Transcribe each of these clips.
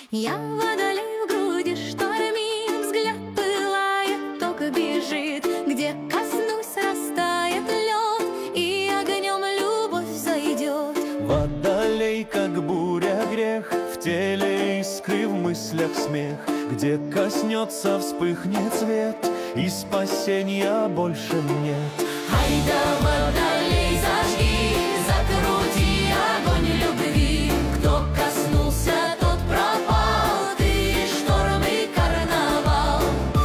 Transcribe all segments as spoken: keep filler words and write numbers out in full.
Я водолей в груди штормит, взгляд пылает, ток бежит, где коснусь, растает лед, и огнем любовь зайдет. Водолей, как буря, грех, в теле искры, в мыслях смех, где коснется, вспыхнет свет, и спасения больше нет. Ай да, водолей, зажги, закрути огонь любви. Кто коснулся, тот пропал, ты шторм и карнавал.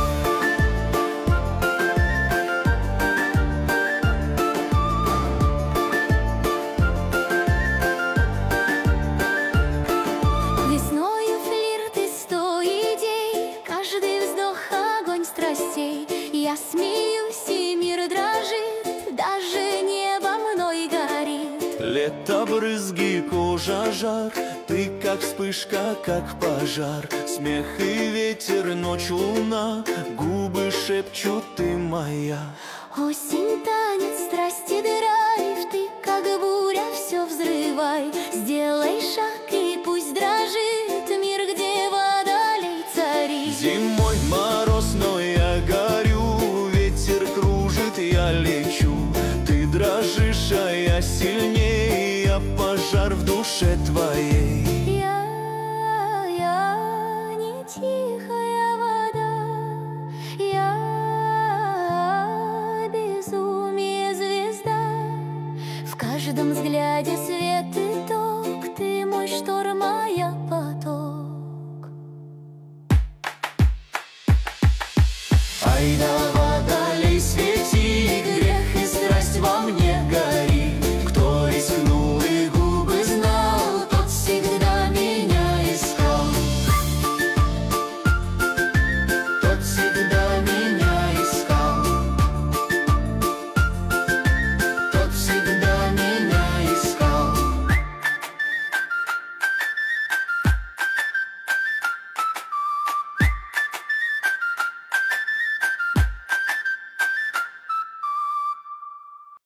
Весною флирт и сто идей, каждый вздох огонь страстей. Я смеюсь, и мир дрожит, даже небо мной горит. Лето, брызги, кожа, жар, ты как вспышка, как пожар. Смех и ветер, ночь, луна, губы шепчут, ты моя. Осень, танец, страсти, драйв, ты как буря, все взрывай. Сделай шаг, и пусть дрожит мир, где водолей царит. Зимой мороз, но я горю, ветер кружит, я лечу. Ты дрожишь, а я сильнее, я пожар в душе твоей.